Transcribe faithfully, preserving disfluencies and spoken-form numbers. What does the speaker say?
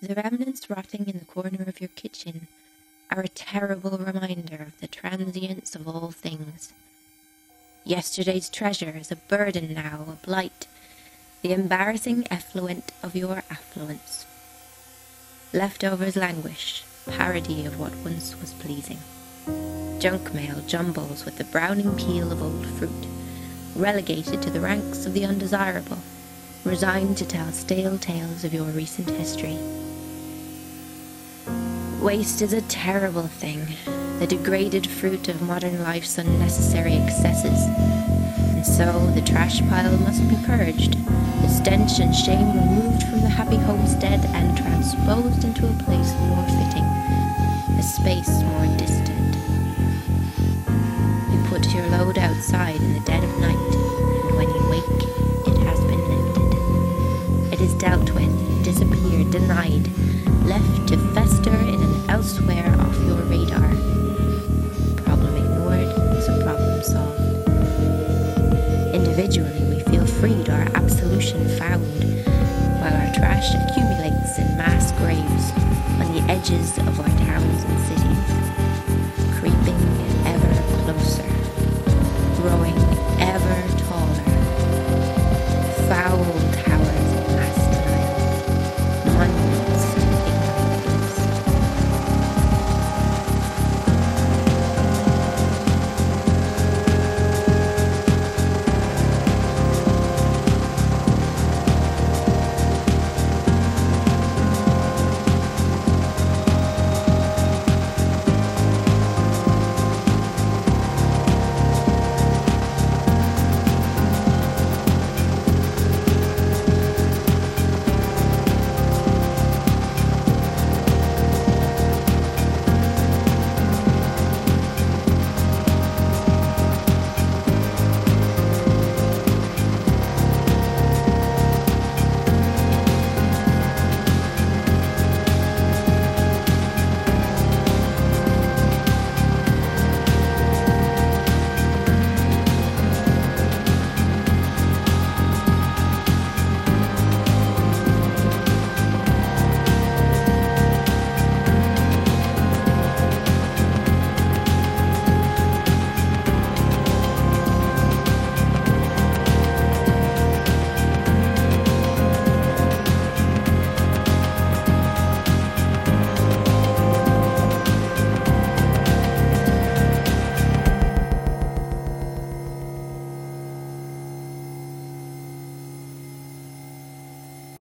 the remnants rotting in the corner of your kitchen are a terrible reminder of the transience of all things. Yesterday's treasure is a burden now, a blight, the embarrassing effluent of your affluence. Leftovers languish, parody of what once was pleasing. Junk mail jumbles with the browning peel of old fruit, relegated to the ranks of the undesirable, resigned to tell stale tales of your recent history. Waste is a terrible thing, the degraded fruit of modern life's unnecessary excesses. And so the trash pile must be purged, the stench and shame removed from the happy homestead and transposed into a place more fitting, a space more distant. You put your load outside in the dead of night, and when you wake, it has been lifted. It is dealt with, disappeared, denied, left to fester in an elsewhere off your radar. Problem ignored is a problem solved. Individually, we feel freed, our absolution found, while our trash accumulates in mass graves on the edges of our towns and cities.